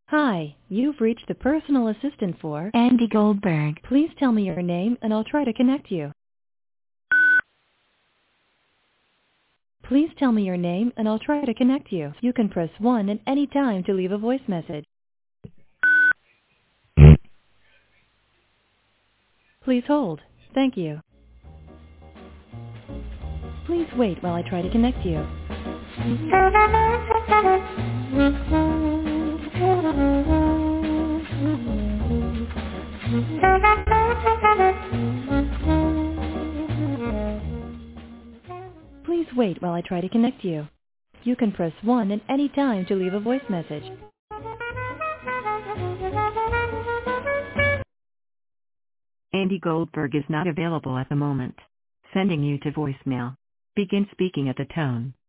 Hi, you've reached the personal assistant for Andy Goldberg. Please tell me your name and I'll try to connect you. Please tell me your name and I'll try to connect you. You can press 1 at any time to leave a voice message. Please hold. Thank you. Please wait while I try to connect you. Please wait while I try to connect you. You can press 1 at any time to leave a voice message. Andy Goldberg is not available at the moment. Sending you to voicemail. Begin speaking at the tone.